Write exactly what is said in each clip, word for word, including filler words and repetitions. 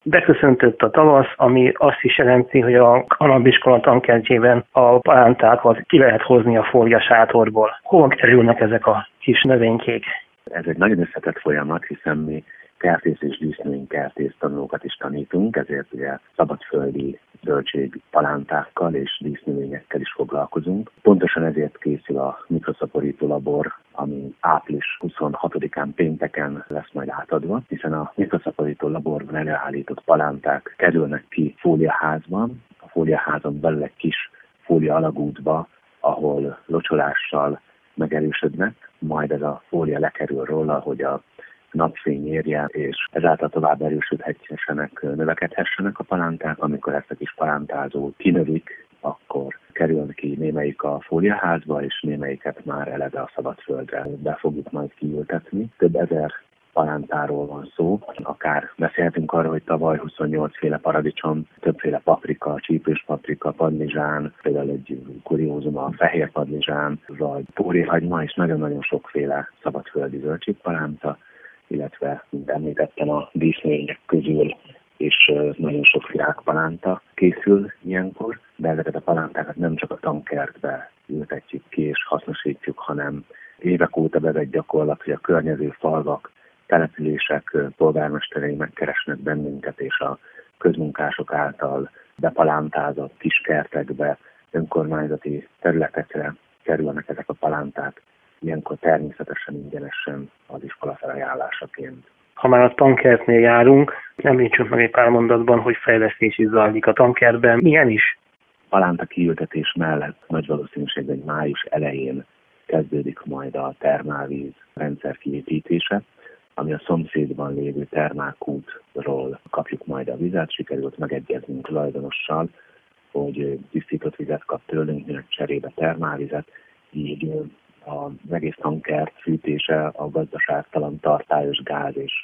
Beköszöntött a tavasz, ami azt is jelenti, hogy a kannabiskola tankertjében a palántákat ki lehet hozni a fóliasátorból. Hova kerülnek ezek a kis növénykék? Ez egy nagyon összetett folyamat, hiszen mi kertész és dísznövénykertész tanulókat is tanítunk, ezért ugye szabadföldi zöldség palántákkal és dísznövényekkel is foglalkozunk. Pontosan ezért készül a mikroszaporító labor, ami április huszonhatodikán pénteken lesz majd átadva, hiszen a mikroszaporító laborban előállított palánták kerülnek ki fóliaházban, a fóliaházon belül egy kis fólia alagútba, ahol locsolással megerősödnek, majd ez a fólia lekerül róla, hogy a napfény érje, és ezáltal tovább erősödhessenek, növekedhessenek a palánták. Amikor ezt a kis palántázót kinövik, akkor kerül ki némelyik a fóliaházba, és némelyiket már eleve a szabadföldre be fogjuk majd kiültetni. Több ezer palántáról van szó, akár beszélhetünk arról, hogy tavaly huszonnyolc féle paradicsom, többféle paprika, csípős paprika, padlizsán, például egy kuriózum a fehér padlizsán, vagy póréhagyma, és nagyon-nagyon sokféle szabadföldi zöldségpalánta, illetve, mint említettem, a dísznövények közül és nagyon sok virágpalánta készül ilyenkor, de ezeket a palántákat nem csak a tankertbe ültetjük ki és hasznosítjuk, hanem évek óta bevett gyakorlat, hogy a környező falvak, települések polgármesterei megkeresnek bennünket, és a közmunkások által bepalántázott kiskertekbe, önkormányzati területekre kerülnek ezek a palánták, ilyenkor természetesen ingyenesen az iskola felajánlásaként. Ha már a tankertnél járunk, említsünk meg egy pár mondatban, hogy fejlesztés is zajlik a tankertben. Milyen is? Palánta kiültetés mellett nagy valószínűséggel május elején kezdődik majd a termálvíz rendszer kiépítése, ami a szomszédban lévő termálkútról kapjuk majd a vizet. Sikerült megegyeznünk tulajdonossal, hogy tisztított vizet kap tőlünk, minek cserébe termálvizet, így az egész tankert fűtése a gazdaságtalan tartályos gáz és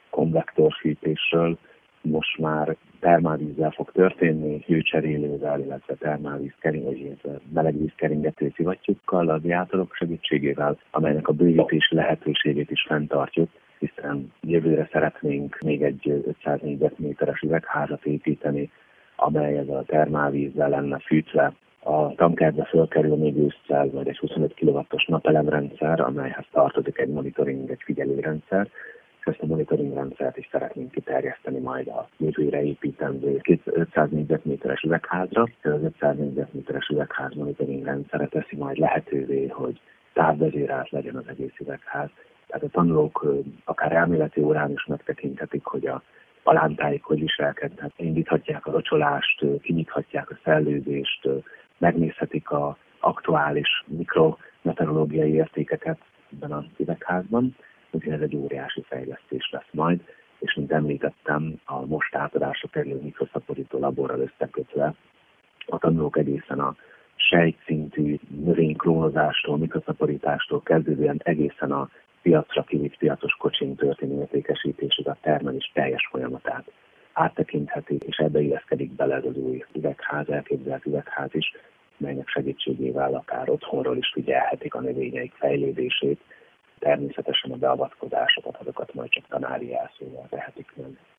konvektorfűtésről most már termálvízzel fog történni, hőcserélővel, illetve termálvízkering, vagy melegvízkeringető szivattyúkkal, a radiátorok segítségével, amelynek a bővítési lehetőségét is fenntartjuk, hiszen jövőre szeretnénk még egy ötszáz négyzetméteres üvegházat építeni, amely ez a termálvízzel lenne fűtve. A tankertbe fölkerül még ősszel majd egy huszonöt kilowattos napelemrendszer, amelyhez tartozik egy monitoring, egy figyelőrendszer, és ezt a monitoring rendszert is szeretnénk kiterjeszteni majd a jövőre építendő ötszáz négyzetméteres üvegházra. Ez az ötszáz négyzetméteres üvegház monitoring rendszere teszi majd lehetővé, hogy távvezérelt legyen az egész üvegház. Tehát a tanulók akár elméleti órán is megtekinthetik, hogy a palántáik hogy viselkednek, indíthatják a locsolást, kinyithatják a szellőzést, megnézhetik az aktuális mikrometeorológiai értékeket ebben az üvegházban. Úgyhogy ez egy óriási fejlesztés lesz majd, és mint említettem, a most átadásra kerülő mikroszaporító laborral összekötve a tanulók egészen a sejtszintű növényklónozástól, mikroszaporítástól kezdődően egészen a piacra kivitt piacos kocsin történő értékesítésig a termelés teljes folyamatát áttekinthetik, és ebbe illeszkedik bele az új üvegház, elképzelt üvegház is, melynek segítségével akár otthonról is figyelhetik a növényeik fejlődését. Természetesen a beavatkozásokat, azokat majd csak tanári jelszóval tehetik meg.